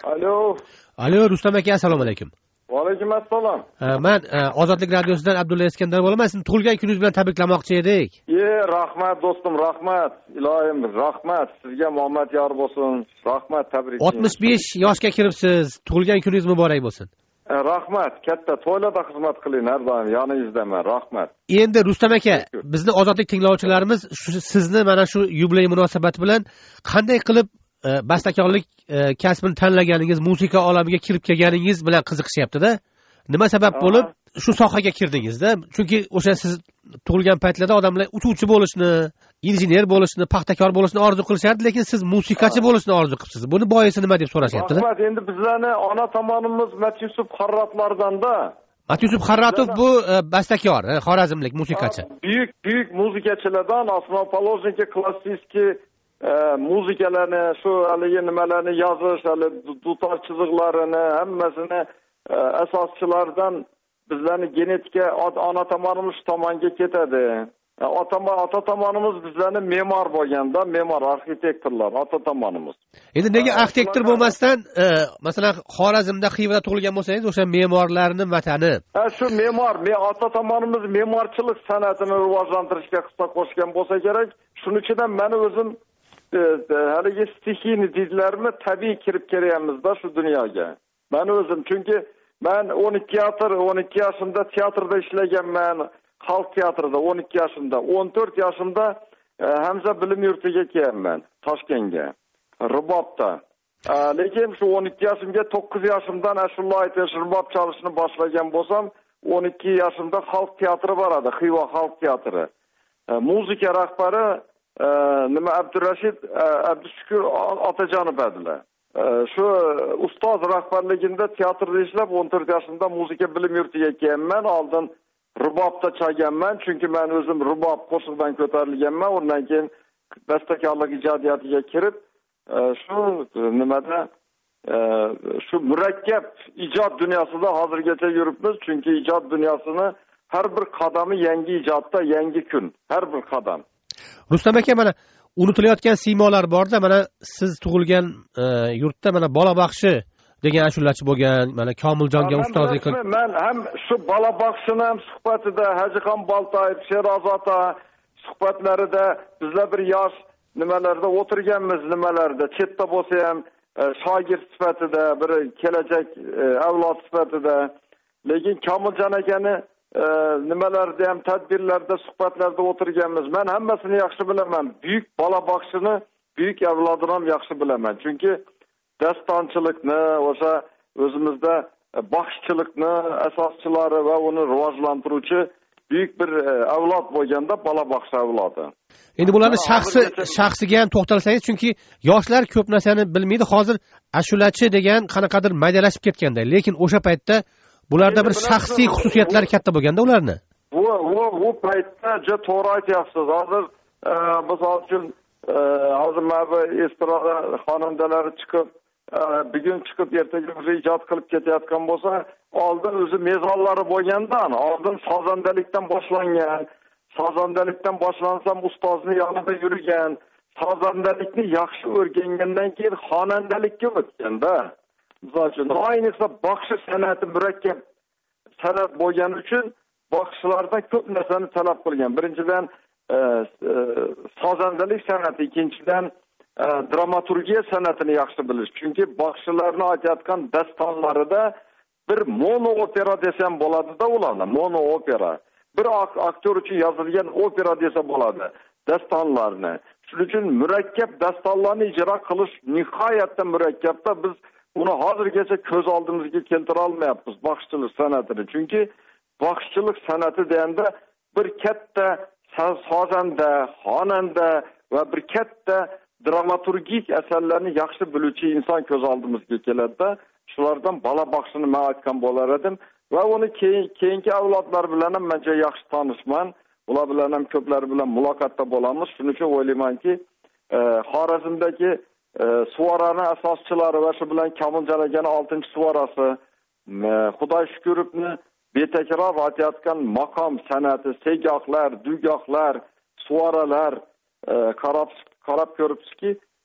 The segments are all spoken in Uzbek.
Alo. Alo, Rustam aka, assalomu alaykum. Va alaykum assalom. Men Ozodlik radiosidan Abdulla Iskandar bo'laman. Sizni tug'ilgan kuningiz bilan tabriklamoqchi edik. Rahmat do'stim, rahmat. Ilohim, rahmat. Sizga omad yor bo'lsin. Rahmat, tabrik. 65 yoshga kiribsiz. Tug'ilgan kuningiz muborak bo'lsin. Rahmat, katta to'ylarda xizmat qiling, har doim yoningizdaman. Rahmat. Endi Rustam aka, bizni Ozodlik tinglovchilarimiz sizni mana shu yubiley munosabati bilan qanday qilib bastakorlik kasbini tanlaganingiz, musiqa olamiga kirib kelganingiz bilan qiziqishyapti-da. Nima sabab bo'lib shu sohaga kirdingiz-da? Chunki o'sha siz tug'ilgan paytlarda odamlar uchuvchi bo'lishni, injener bo'lishni, paxtakor bo'lishni orzu qilishardi, lekin siz musiqachi bo'lishni orzu qilibsiz. Buni boisi nima deb so'rashyapti-da? Rahmat, endi bizlarni ona tomonimiz Matyusuf Xarratlardan-da. Matyusuf Xarratov bu bastakor, xorazmlik musiqachi. Buyuk muzikachilardan, osmopolovniki, klassik muzikalarni, shu haligi nimalarni yozish, hali dutor chiziqlarini hammasini asoschilaridan bizlarning genetika ona tomonimiz tomonga ketadi. Ota tomonimiz bizlarning me'mor bo'lganda, me'mor arxitektorlar ota tomonimiz. Endi nega arxitektor bo'lmasdan, masalan, Xorazmda Xivada tug'ilgan bo'lsangiz, o'sha me'morlarning vatani. Shu ota tomonimiz me'morchilik san'atini rivojlantirishga hissa qo'shgan bo'lsa kerak. Shuning uchun ham meni o'zim haligi stixiyni didlarni tabiiy kirib kelyapmiz-da shu dunyoga. Men o'zim, chunki men 12 yoshimda teatrda ishlaganman, xalq teatrida 12 yoshimda, 14 yoshimda Hamza bilim yurtiga kelganman, Toshkentga, rubobda. Lekin shu 12 yoshimga 9 yoshimdan ashula aytish, rubob chalishni boshlagan bo'lsam, 12 yoshimda xalq teatri bor edi, Xiva xalq teatri. Muzika rahbari Abdurashid Abdushukur Otajonov edilar. Shu ustoz rahbarligida teatrda ishlab 14 yoshimda muzika bilim yurtiga kelganman. Oldin rubobda chalganman, chunki men o'zim rubob qo'shiqdan ko'tarilganman. Undan keyin bastakorlik ijodiyatiga kirib, shu nimada shu murakkab ijod dunyosida hozirgacha yuribmiz, chunki ijod dunyosini har bir qadami yangi ijodda, yangi kun, har bir qadam. Rustam aka, mana unutilayotgan siymolar bor-da, mana siz tug'ilgan yurtda mana bola baxshi degan ashulachi bo'lgan, mana Komiljonga ustozlik qilib. Men ham shu bola baxshini ham suhbatida Hajixon Boltayev, Sherazota suhbatlarida bizlar bir yosh nimalarda o'tirganmiz, nimalarda chetda bo'lsa ham shogird sifatida, bir kelajak avlod sifatida. Lekin Komiljon akani nimalarda ham tadbirlarda, suhbatlarda o'tirganmiz. Men hammasini yaxshi bilaman. Buyuk bola baxshini, buyuk avlodini ham yaxshi bilaman. Chunki dastonchilikni, o'sha o'zimizda baxshichilikni asoschilari va uni rivojlantiruvchi buyuk bir avlod bo'lganda bola baxshi avlodi. Endi bularning shaxsiga ham to'xtalsangiz, chunki yoshlar ko'p narsani bilmaydi. Hozir ashulachi degan qanaqadir maydalashib ketganda, lekin o'sha paytda bularda bir shaxsiy xususiyatlar katta bo'lganda ularni. Bu paytda juda to'g'ri aytyapsiz. Hozir misol uchun hozir mana estrada xonandalari chiqib, bugun chiqib ertaga ijod qilib ketayotgan bo'lsa, oldin o'zi mezonlari bo'lgandan, oldin sozandalikdan boshlangan. Sozandalikdan boshlansam ustozni yonida yurgan, sozandalikni yaxshi o'rgangandan keyin xonandalikka o'tganda. Misol uchun, ayniqsa baxshi san'ati murakkab san'at bo'lgani uchun baxshilardan ko'p narsani talab qilgan. Birinchidan sozandalik san'ati, ikkinchidan dramaturgiya san'atini yaxshi bilish. Chunki baxshilarning aytayotgan dastonlarida bir mono opera desam bo'ladi-da ularni, mono opera. Bir aktyor uchun yozilgan opera desa bo'ladi dastonlarni. Shuning uchun murakkab dastonlarni ijro qilish nihoyatda murakkabda. Biz uni hozirgacha ko'z oldimizga keltira olmayapmiz baxshichilik san'atini. Chunki baxshichilik san'ati deganda bir katta sozanda, xonanda va bir katta dramaturgik asarlarni yaxshi biluvchi inson ko'z oldimizga keladi-da. Shulardan bola baxshini men aytgan bo'lar edim va uni keyingi avlodlar bilan ham men yaxshi tanishman. Ular bilan ham ko'plar bilan muloqotda bo'lamiz. Shuning uchun o'ylaymanki, Xorazmdagi suvarani asoschilari va shu bilan Komiljon akaning 6-suvarasi, Xudoy Shukurovni betakror aytayotgan maqom san'ati, segohlar, dugohlar, suvaralar qarab ko'ribsizki,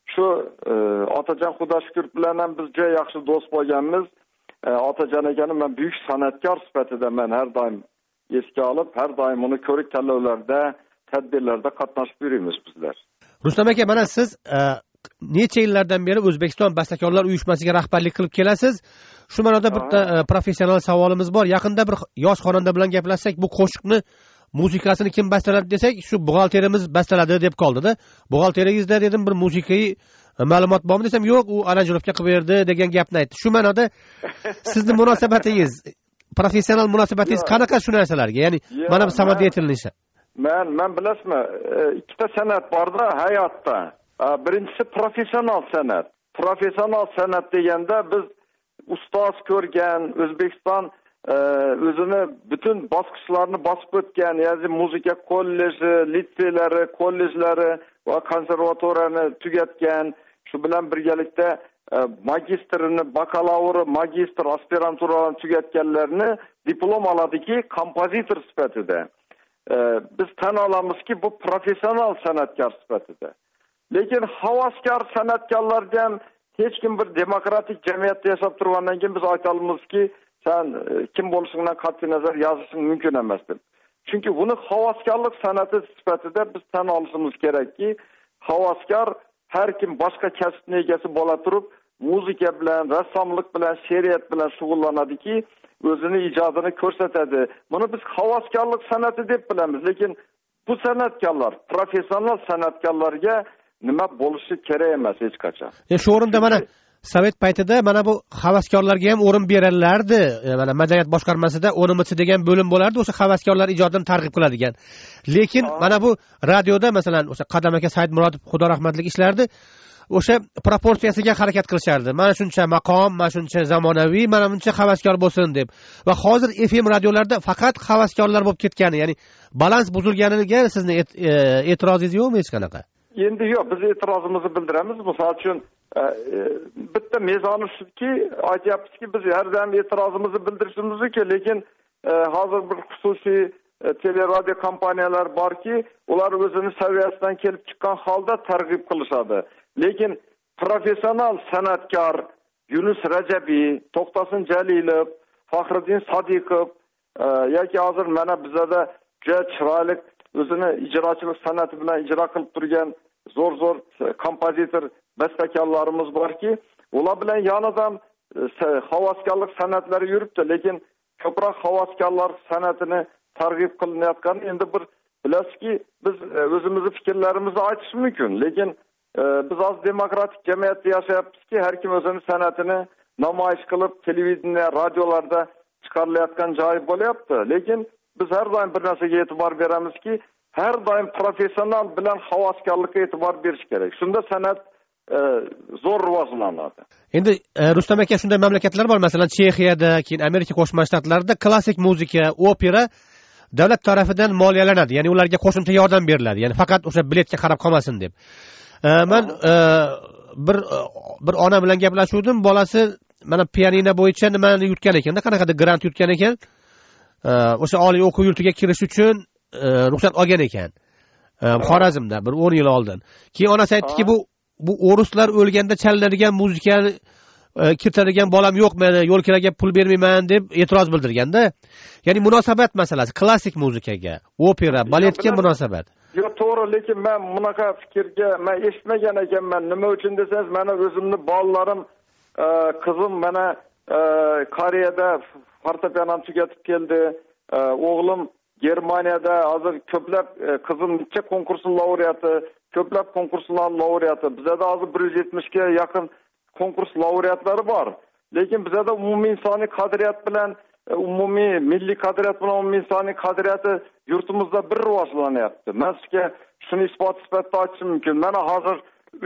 shu Otajon Xudoshukur bilan ham biz juda yaxshi do'st bo'lganmiz. Otajon akani men buyuk san'atkor sifatida men har doim esga olib, har doim uni ko'rik tanlovlarda, tadbirlarda qatnashib yuramiz bizlar. Rustam aka, mana siz necha yillardan beri O'zbekiston Bastakorlar uyushmasiga rahbarlik qilib kelasiz. Shu ma'noda bitta professional savolimiz bor. Yaqinda bir yosh xonanda bilan gaplashsak, bu qo'shiqni muzikasini kim bastaladi desak, shu buxgalterimiz bastaladi deb qoldi-da. Buxgalteringizda dedim bir musiqiy ma'lumot bormi desam, yo'q, u aranjirovka qilib berdi degan gapni aytdi. Shu ma'noda sizni munosabatingiz, professional munosabatingiz qanaqa shu narsalarga? Ya'ni mana bu samoda aytilinishi. Men bilasizmi, ikkita san'at bor-da hayotda. Birinchisi professional san'at. Professional san'at deganda biz ustoz ko'rgan, O'zbekiston o'zini butun bosqichlarini bosib o'tgan, ya'ni muzika kolleji, litseylari, kollejlari va konservatoriyani tugatgan, shu bilan birgalikda magistrini, bakalavri, magistr, aspiranturani tugatganlarni diplom oladiki, kompozitor sifatida. Biz tan olamizki, bu professional san'atkor sifatida. Lekin havaskor san'atkorlarga ham hech kim bir demokratik jamiyatda yashab turgandan keyin biz ayta olamizki, sen kim bo'lishingdan qat'iy nazar yozishing mumkin emas deb. Chunki buni havaskorlik san'ati sifatida biz tan olishimiz kerakki, havaskor har kim boshqa kasbning egasi bo'la turib, muzika bilan, rassomlik bilan, she'riyat bilan shug'ullanadiki, o'zini ijodini ko'rsatadi. Buni biz havaskorlik san'ati deb bilamiz, lekin bu san'atkorlar professional san'atkorlarga nima bo'lishi kerak emas hech qachon. Shu o'rinda mana Sovet paytida mana bu havaskorlarga ham o'rin berillardi. Mana madaniyat boshqarmasida 10 degan bo'lim bo'lardi, o'sha havaskorlar ijodini targ'ib qiladigan. Lekin mana bu radioda masalan o'sha Qadam aka Saidmurodov xudo rahmatlik ishlardi. O'sha proporsiyasiga harakat qilishardi. Mana shuncha maqom, mana shuncha zamonaviy, mana buncha havaskor bo'lsin deb. Va hozir FM radiolarda faqat havaskorlar bo'lib ketgani, ya'ni balans buzilganiga sizni e'tirozingiz yo'qmi hech qanaqa? Endi yo'q, biz e'tirozimizni bildiramiz. Misol uchun bitta mezoni shuki, aytyapmizki, biz har doim e'tirozimizni bildirishimiz kerak, lekin hozir bir xususiy teleradio kompaniyalar borki, ular o'zini saviyasidan kelib chiqqan holda targ'ib qilishadi. Lekin professional san'atkor Yunus Rajabiy, To'xtasin Jalilov, Faxriddin Sodiqov yoki hozir mana bizda juda chiroyli o'zini ijrochilik san'ati bilan ijro qilib turgan zo'r kompozitor bastakorlarimiz borki, ular bilan yonidan havaskorlik san'atlari yuribdi, lekin ko'proq havaskorlar san'atini targ'ib qilinayotgani endi bir bilasizki, biz o'zimizni fikrlarimizni aytish mumkin, lekin biz hozir demokratik jamiyatda yashayapmizki, har kim o'zining san'atini namoyish qilib, televideniya, radiolarda chiqarilayotgan joyi bo'lyapti. Lekin biz har doim bir narsaga e'tibor beramizki, har doim professional bilan havaskorlikka e'tibor berish kerak. Shunda san'at zo'r rivojlanadi. Endi Rustam aka, shunday mamlakatlar bor, masalan Chexiyada, keyin Amerika Qo'shma Shtatlarida klassik muzika, opera davlat tarafidan moliyalanadi. Ya'ni ularga qo'shimcha yordam beriladi. Ya'ni faqat o'sha biletga qarab qolmasin deb. Men bir ona bilan gaplashuvdim, bolasi mana pianino bo'yicha nimani yutgan ekan-da, qanaqadir grant yutgan ekan. O'sha oliy o'quv yurtiga kirish uchun ruxsat olgan ekan. Xorazmda bir 10 yil oldin. Keyin onasi aytdiki, bu o'ruslar o'lganda chalinadigan muzikani kiritadigan bolam yo'qmi, yo'lkiraga pul bermayman deb e'tiroz bildirganda. Ya'ni munosabat masalasi, klassik muzikaga, opera, baletga munosabat. Yo'q, to'g'ri, lekin men bunaqa fikrga men eshitmagan ekanman. Nima uchun desangiz, mana o'zimni bolalarim, qizim mana Koreyada fortepianoni tugatib keldi. O'g'lim Germaniyada hozir ko'plab qizim necha konkursning laureati, ko'plab konkurslar laureati. Bizda hozir 170 ga yaqin konkurs laureatlari bor. Lekin bizda umumiy insoniy qadriyat bilan, umumiy milliy qadriyat bilan umumiy insoniy qadriyati yurtimizda bir rivojlanyapti. Men sizga shuni isbot-sifatda aytishim mumkin. Mana hozir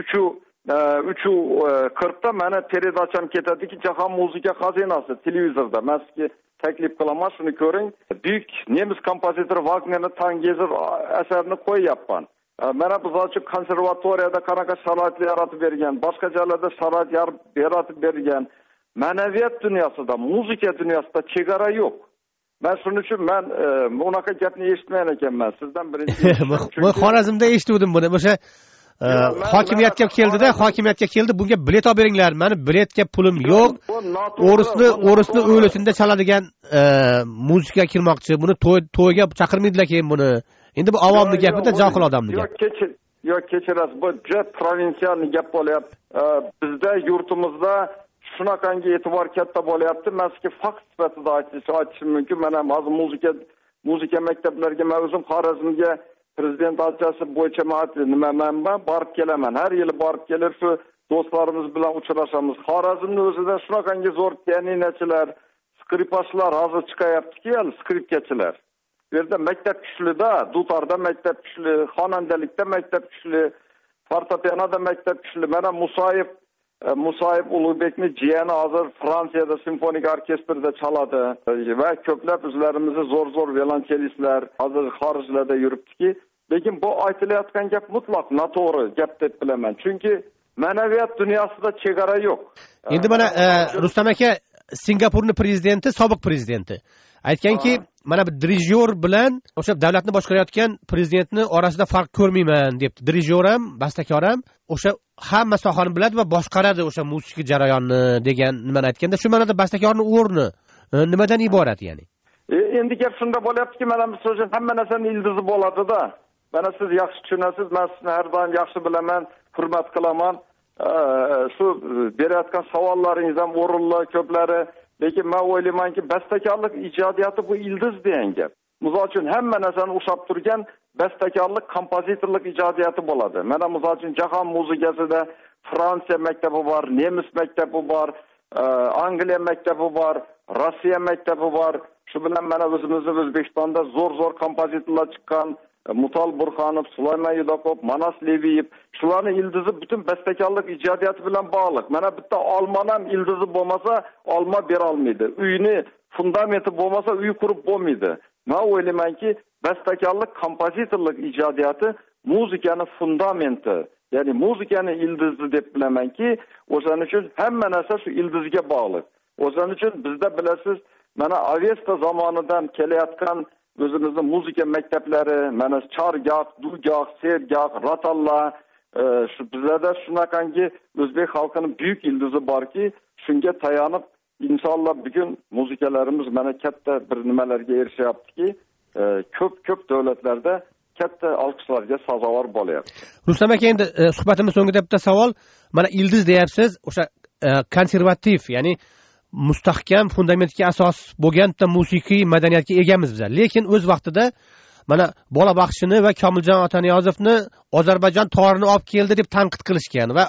3:40 da mana peredacham ketadiki, Jahon muzika xazinasi televizorda. Men sizga taklif qilaman, shuni ko'ring. Buyuk nemis kompozitori Wagnerning Tangezir asarini qo'yyapman. Mana biz uchun konservatoriyada qanaqa sharoitlar yaratib bergan, boshqa joylarda sharoit yaratib bergan. Ma'naviyat dunyosida, muzika dunyosida chegara yo'q. Men shuning uchun men bunaqa gapni eshitmagan ekanman. Sizdan birinchi men Xorazmda eshitdim buni. O'sha hokimiyatga keldi, bunga bilet olib beringlar, mani biletga pulim yo'q, o'risni o'ylasinda chaladigan muzika kirmoqchi, buni to'yga chaqirmaydilar keyin buni. Endi bu avomni gapida, johil odamning gapi. Yo'q, kechirasiz, bu juda provinsial gap bo'lyapti. Bizda yurtimizda shunaqangi e'tibor katta bo'lyapti. Men sizga fakt sifatida aytishim mumkin. Men ham hozir muzika maktablariga, men o'zim Xorazmga prezident aksiyasi bo'yicha men borib kelaman. Har yili borib kelib shu do'stlarimiz bilan uchrashamiz. Xorazmning o'zida shunaqangi zo'r pianinochilar, skripachlar hozir chiqayaptiki, skripkachilar. Bu yerda maktab kuchlida, dutorda maktab kuchli, xonandalikda maktab kuchli, fortepianoda maktab kuchli. Mana Musoyev Ulug'bekning jiyani hozir Fransiyada simfonik orkestrda chaladi va ko'plab o'zlarimizni zo'r violonchelistlar hozir xorijlarda yuribdiki, lekin bu aytilayotgan gap mutlaq noto'g'ri gap deb bilaman. Chunki ma'naviyat dunyosida chegara yo'q. Endi mana Rustam aka, Singapurning prezidenti, sobiq prezidenti aytganki, mana bu dirijyor bilan o'sha davlatni boshqarayotgan prezidentni orasida farq ko'rmayman debdi. Dirijyor ham, bastakor ham o'sha hamma sohani biladi va boshqaradi o'sha musiqiy jarayonni degan nimani aytganda, shu ma'noda bastakorning o'rni nimadan iborat ya'ni? Endi gap shunda bo'lyaptiki, mana biz uchun hamma narsaning ildizi bo'ladi-da. Mana siz yaxshi tushunasiz, men sizni har doim yaxshi bilaman, hurmat qilaman. Shu berayotgan savollaringiz ham o'rinli ko'plari. Lekin men o'ylaymanki, bastakorlik ijodiyati bu ildiz degan gap. Misol uchun hamma narsani ushlab turgan bastakorlik, kompozitorlik ijodiyati bo'ladi. Mana misol uchun jahon muzikasida Fransiya maktabi bor, nemis maktabi bor, Angliya maktabi bor, Rossiya maktabi bor. Shu bilan mana o'zimizning O'zbekistonda zo'r kompozitorlar chiqqan, Mutal Burxonov, Sulaymon Yudakov, Manas Leviyev, shularning ildizi butun bastakorlik ijodiyati bilan bog'liq. Mana bitta olmon ham ildizi bo'lmasa, olma bera olmaydi. Uyni fundamenti bo'lmasa, uy qurib bo'lmaydi. Men o'ylaymanki, bastakorlik, kompozitorlik ijodiyati muzikani fundamenti, ya'ni muzikani ildizi deb bilamanki, o'shaning uchun hamma narsa shu ildizga bog'liq. O'shaning uchun bizda bilasiz, mana Avesta zamonidan kelayotgan o'zimizning muzika maktablari, mana chargoh, dugoh, sergoh, ratalla, shu bizlarda shunaqangi o'zbek xalqining buyuk ildizi borki, shunga tayanib inshaalloh bugun muzikalarimiz mana katta bir nimalarga erishyaptiki, ko'p davlatlarda katta olqishlarga sazovor bo'lyapti. Rustam aka, endi suhbatimiz so'ngida bitta savol. Mana ildiz deyapsiz, o'sha konservativ, ya'ni mustahkam fundamentga asos bo'lgan bitta musiqiy madaniyatga egamiz bizlar. Lekin o'z vaqtida mana bola baxshini va Komiljon Otaniyozovni Ozarbayjon torini olib keldi deb tanqid qilishgan va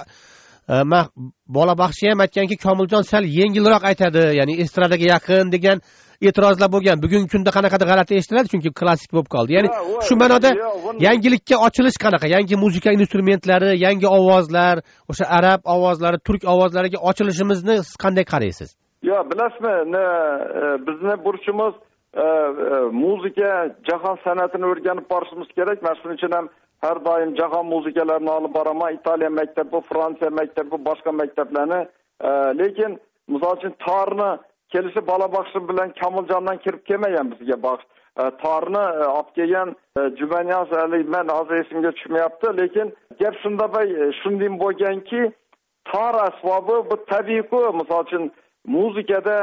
bola baxshi ham aytganki, Komiljon sal yengilroq aytadi, ya'ni estradaga yaqin degan e'tirozlar bo'lgan. Bugungi kunda qanaqadir g'alati eshitiladi, chunki klassik bo'lib qoldi. Ya'ni shu ma'noda yangilikka ochilish qanaqa? Yangi muzika instrumentlari, yangi ovozlar, o'sha arab ovozlari, turk ovozlariga ochilishimizni siz qanday qaraysiz? Yo, bilasizmi, bizni burchimiz muzika jahon san'atini o'rganib borishimiz kerak. Men shuning uchun ham har doim jahon muzikalarini olib boraman. Italiya maktabi, Fransiya maktabi, boshqa maktablarni. Lekin misol uchun torni kelishi bola baxshi bilan Komiljondan kirib kelmagan bizga baxsh. Torni olib kelgan Jumaniyaz Ali, men hozir esimga tushmayapti, lekin gap shunday bo'lganki, tor asbobi bu tabiiy-ku, misol uchun muzikada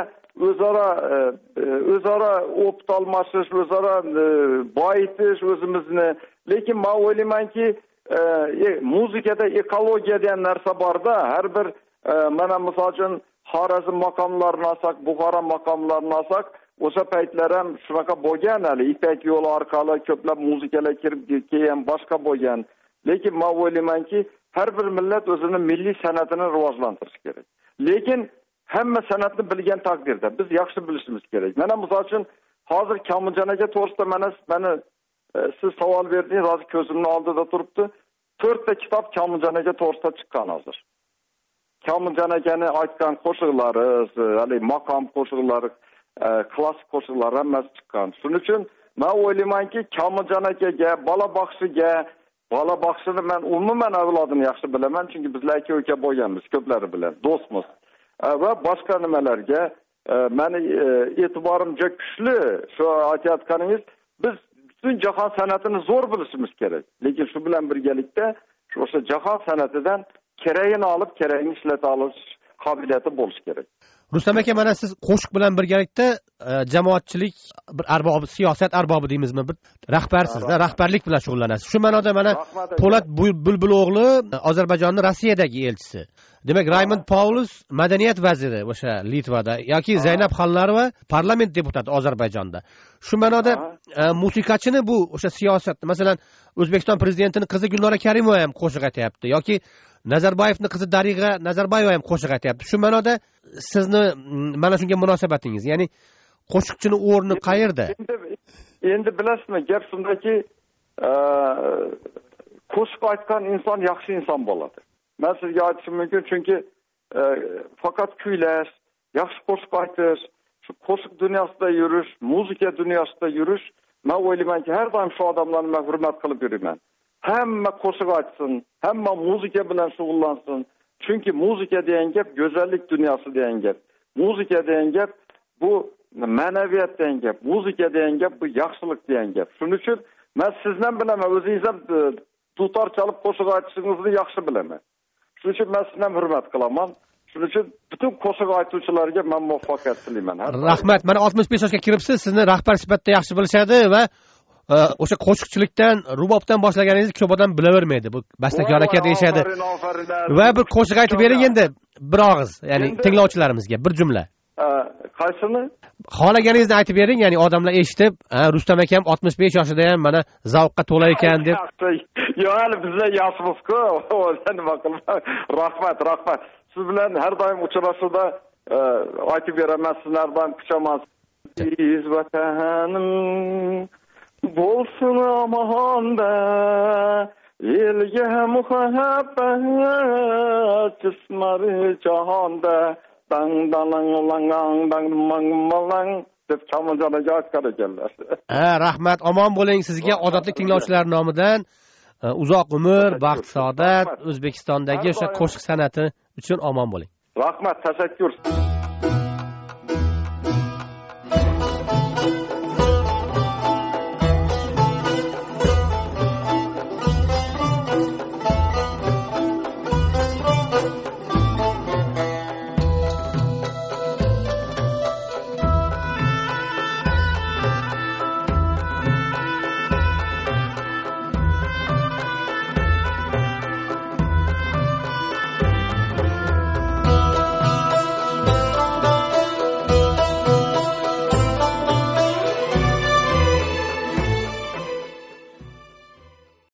o'zaro o'pit almashish, o'zaro boyitish o'zimizni. Lekin men o'ylaymanki, muzikada ekologiya degan narsa bor-da. Har bir mana misol uchun Xorazm maqomlarini olsak, Buxoro maqomlarini olsak, o'sha paytlar ham shunaqa bo'lgan, hali Ipak yo'li orqali ko'plab muzikalar kirib kelgan, boshqa bo'lgan. Lekin men o'ylaymanki, har bir millat o'zining milliy san'atini rivojlantirish kerak. Lekin hamma san'atni bilgan taqdirda biz yaxshi bilishimiz kerak. Mana misol uchun hozir Komiljon aka to'g'risida mana siz savol berdingiz, hozir ko'zimning oldida turibdi. 4 ta kitob Komiljon aka to'g'risida chiqqan hozir. Komiljon akani aytgan qo'shiqlari, hali maqom qo'shiqlari, klassik qo'shiqlar hammasi chiqqan. Shuning uchun men o'ylaymanki, Komiljon akaga, bola baxshini men umuman avlodini yaxshi bilaman, chunki bizlar aka-uka bo'lganmiz, ko'plari bilan do'stmiz. Va boshqa nimalarga meni e'tiborim juda kuchli. Shu aytayotganingiz, biz butun jahon san'atini zo'r bilishimiz kerak. Lekin shu bilan birgalikda o'sha jahon san'atidan kerakini olib, kerakini ishlata olish qobiliyati bo'lishi kerak. Rustam aka, mana siz qo'shiq bilan birgalikda jamoatchilik bir arbobi, siyosat arbobi deymizmi, bir rahbarsizda, rahbarlik bilan shug'ullanasiz. Shu ma'noda mana Po'lat Bulbulo'g'li Ozarbayjonning Rossiyadagi elchisi. Demak, Raymond Paulus madaniyat vaziri o'sha Litvada yoki Zaynab Xallarova parlament deputati Ozarbayjonda. Shu ma'noda musiqachini bu o'sha siyosat, masalan, O'zbekiston prezidentining qizi Gulnora Karimova ham qo'shiq aytyapti yoki Nazarboyevning qizi Dariga Nazarboyeva ham qo'shiq aytyapti. Shu ma'noda sizni mana shunga munosabatingiz, ya'ni qo'shiqchini o'rni qayerda? Endi bilasizmi, gap shundaki, qo'shiq aytgan inson yaxshi inson bo'ladi. Men sizga aytishim mumkin, chunki faqat kuylash, yaxshi qo'shiq aytish, shu qo'shiq dunyosida yurish, muzika dunyosida yurish, men o'ylaymanki, har doim shu odamlarni men hurmat qilib yuraman. Hamma qo'shiq aytsin, hamma muzika bilan shug'ullansın. Chunki muzika degan gap go'zallik dunyosi degan gap. Muzika degan gap bu ma'naviyat degan gap. Muzika degan gap bu yaxshilik degan gap. Shuning uchun men sizdan bilaman, o'zingiz ham dutor chalib qo'shiq aytishingizni yaxshi bilaman. Shuning uchun men sizdan hurmat qilaman. Shuning uchun butun qo'shiq aytuvchilarga men muvaffaqiyat tilayman. Rahmat. Mana 65 yoshga kiribsiz, sizni rahbar sifatida yaxshi bilishadi va o'sha qo'shiqchilikdan, rubobdan boshlaganingizni ko'p odam bilavermaydi. Bu bastakor aka deyshadi. Va bir qo'shiq aytib bering endi bir og'iz, ya'ni tinglovchilarimizga bir jumla. Qaysini? Xohlaganingizni aytib bering, ya'ni odamlar eshitib, Rustam akam 65 yoshida ham mana zavqqa to'la ekan deb. Yo'q, hali bizlar yoshmiz-ku. Nima qilamiz? Rahmat. Siz bilan har doim uchrashuvda aytib beraman, sizni har doim kuchaman. Biz vatanim bo'lsin amonda, elga muhabbat jismari jahonda, dang dalang lang dang mang malang deb chamonjonaga aytgan ekanlar. Rahmat, omon bo'ling. Sizga odobli tinglovchilar nomidan uzoq umr, baxt, saodat, O'zbekistondagi o'sha qo'shiq san'ati uchun omon bo'ling. Rahmat, tashakkur.